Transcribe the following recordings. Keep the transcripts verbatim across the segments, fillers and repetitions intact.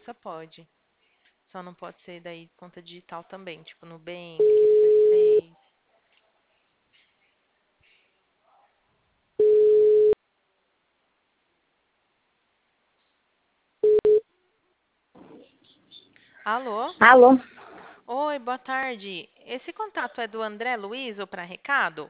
empresa pode. Só não pode ser daí conta digital também, tipo Nubank, C seis. Alô? Alô? Oi, boa tarde. Esse contato é do André Luiz ou para recado?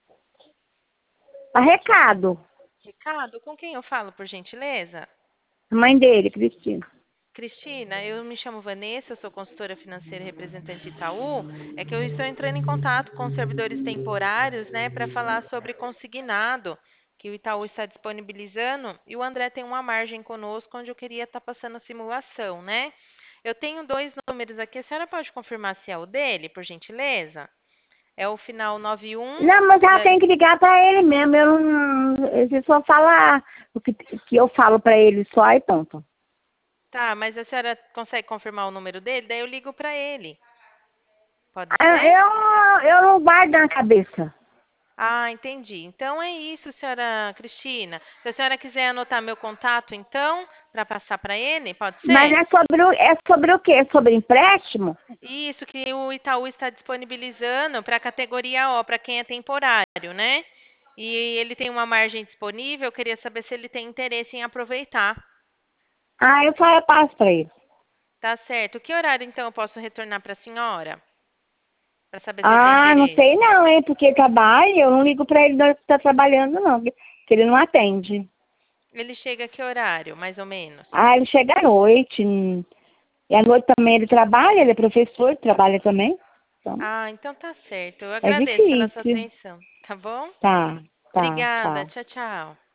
Tá recado. Recado? Com quem eu falo, por gentileza? A mãe dele, Cristina. Cristina, eu me chamo Vanessa, eu sou consultora financeira e representante Itaú. É que eu estou entrando em contato com os servidores temporários, né, para falar sobre consignado que o Itaú está disponibilizando e o André tem uma margem conosco onde eu queria estar passando a simulação, né? Eu tenho dois números aqui, a senhora pode confirmar se é o dele, por gentileza? É o final nove um. Não, mas ela tem que ligar pra ele mesmo. Eu não. Você só fala o que, que eu falo pra ele só e ponto. Tá, mas a senhora consegue confirmar o número dele? Daí eu ligo para ele. Pode Ah, ser? Eu, eu não guardo na cabeça. Ah, entendi. Então é isso, senhora Cristina. Se a senhora quiser anotar meu contato, então, para passar para ele, pode Mas ser? é sobre o, é sobre o quê? É sobre empréstimo? Isso que o Itaú está disponibilizando para a categoria O, para quem é temporário, né? E ele tem uma margem disponível, eu queria saber se ele tem interesse em aproveitar. Ah, eu só repasso pra ele. Tá certo. Que horário, então, eu posso retornar para a senhora? Para saber se ele tem Ah, não sei interesse. não, hein? Porque trabalha, eu não ligo pra ele que tá trabalhando, não. Que ele não atende. Ele chega a que horário, mais ou menos? Ah, ele chega à noite. hum, E à noite também ele trabalha, ele é professor, trabalha também. Então, Ah, então tá certo. Eu é agradeço pela sua difícil. atenção, tá bom? Tá, tá, Obrigada. tá. Tchau, tchau.